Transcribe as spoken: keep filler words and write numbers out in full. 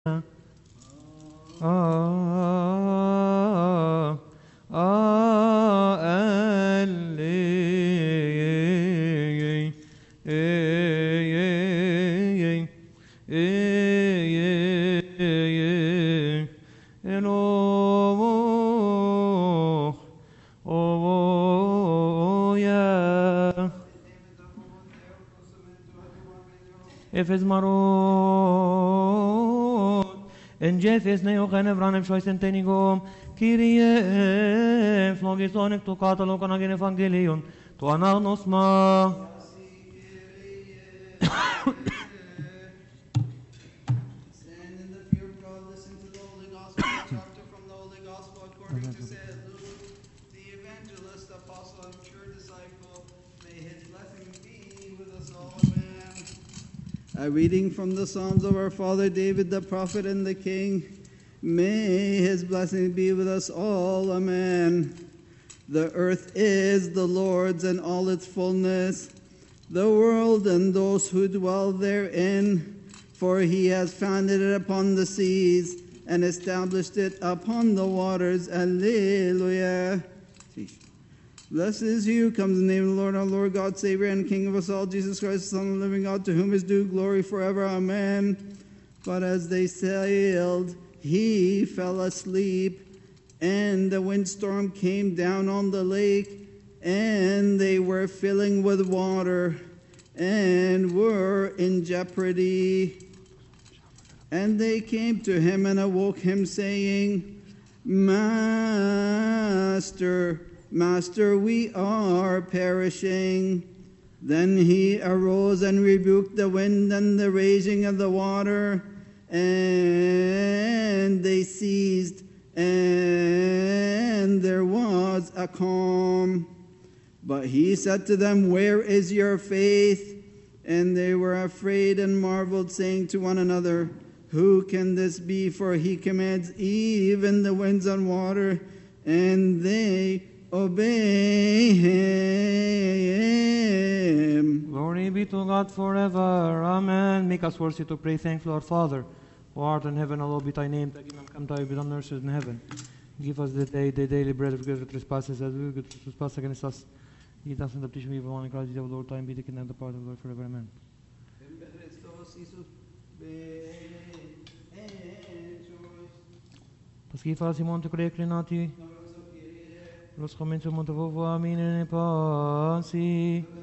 Ah, ah, Ellie, eh, eh, eh, eh, and oh, oh, yeah. If it's marot, and Jeff is neo genevranem shoisen tenigom, Kyrie, flogisonic to catalog an evangelion, to anarnos ma. Stand in the fear of God, listen to the Holy Gospel, a chapter from the Holy Gospel according to Saint Luke, the evangelist, apostle, and pure disciple. May his blessing be with us all. Amen. A reading from the Psalms of our father David, the prophet and the king. May his blessing be with us all. Amen. The earth is the Lord's and all its fullness, the world and those who dwell therein. For he has founded it upon the seas and established it upon the waters. Alleluia. Blessed is he who comes in the name of the Lord, our Lord, God, Savior, and King of us all, Jesus Christ, the Son of the living God, to whom is due glory forever. Amen. But as they sailed, he fell asleep, and the windstorm came down on the lake, and they were filling with water, and were in jeopardy. And they came to him and awoke him, saying, Master, Master, we are perishing. Then he arose and rebuked the wind and the raging of the water, and they ceased, and there was a calm. But he said to them, Where is your faith? And they were afraid and marveled, saying to one another, Who can this be? For he commands even the winds and water, and they obey him. Glory be to God forever. Amen. Make us worthy to pray, thankful our Father, who art in heaven, hallowed be thy name. Thy kingdom come, thy will be done on earth as in heaven. Give us this day the daily bread, forgive us our trespasses, as we forgive those who trespass against us. Lead us in temptation, we evil one, in Christ, the Lord, time be the kingdom and the power of the Lord forever. Amen. Paschifala Simon te creclinati. Los commenti monte vovo amine ne pasi.